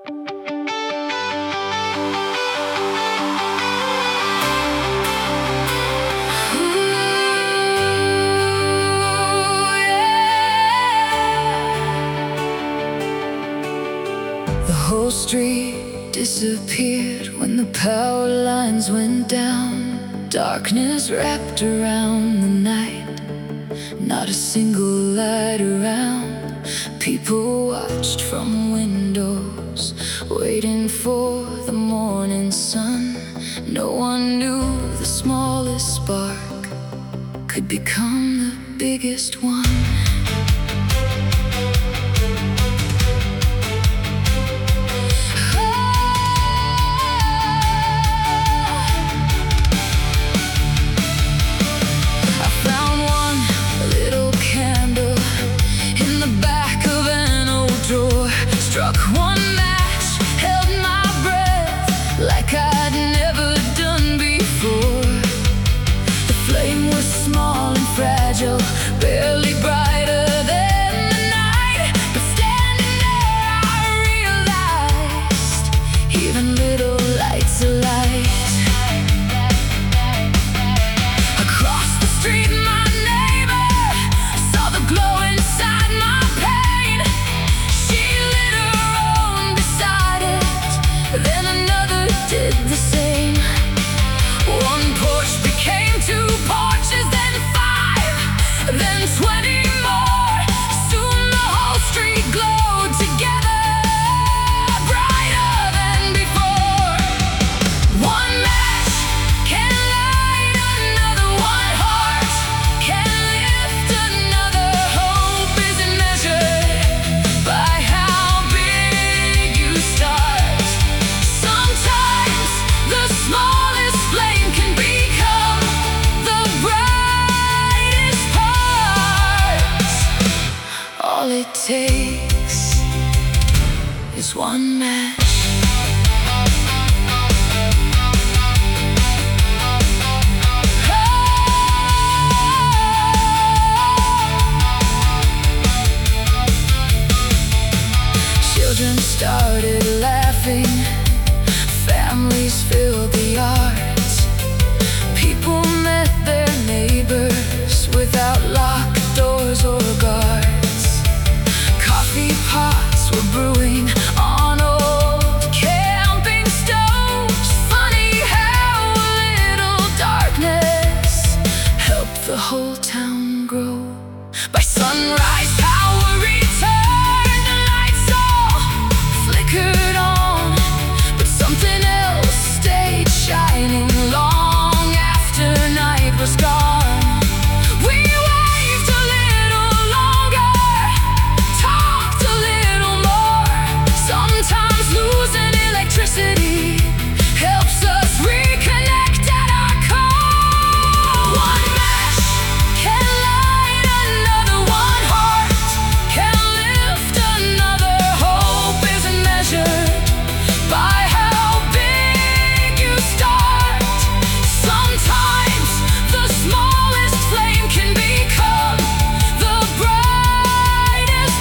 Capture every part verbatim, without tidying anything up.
The whole street disappeared when the power lines went down. Darkness wrapped around the night, not a single light around. People watched from windows, waiting for the morning sun. No one knew the smallest spark could become the biggest one. Struck one match, held my breath like I'd never done before. The flame was small and fragile, barely brighter than the night. But standing there I realized even little light's a light. Across the street my neighbor saw the glow inside my pain. She then another did the same. One porch became two porches, then five, then twenty more. Soon the whole street glowed together, brighter than before. One match can light another, one heart can lift another. Hope isn't measured by how big you start. The smallest flame can become the brightest part. All it takes is one match. Children started laughing, families filled the yards. People met their neighbors without locked doors or guards. Coffee pots were brewing on old camping stoves. Funny how a little darkness helped the whole town grow. By sunrise power returned, the lights all flickered on, but something else stayed shining long after night was gone. We waved a little longer, talked a little more. Sometimes losing electricity helps us reconnect at our core. One match can light another, one heart can lift another. Hope isn't measured by how big you start. Sometimes the smallest flame can become the brightest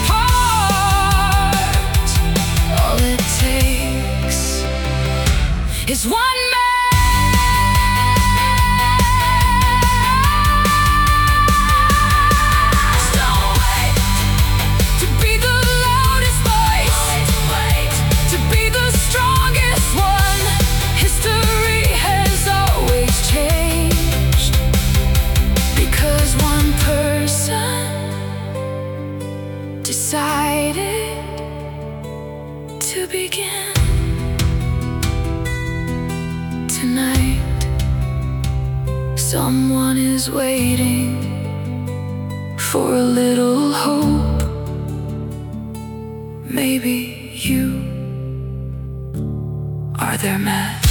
part. All it takes is one match. Don't wait to be the loudest voice, to be the strongest one. History has always changed because one person decided to begin. Tonight, someone is waiting for a little hope. Maybe you are their match.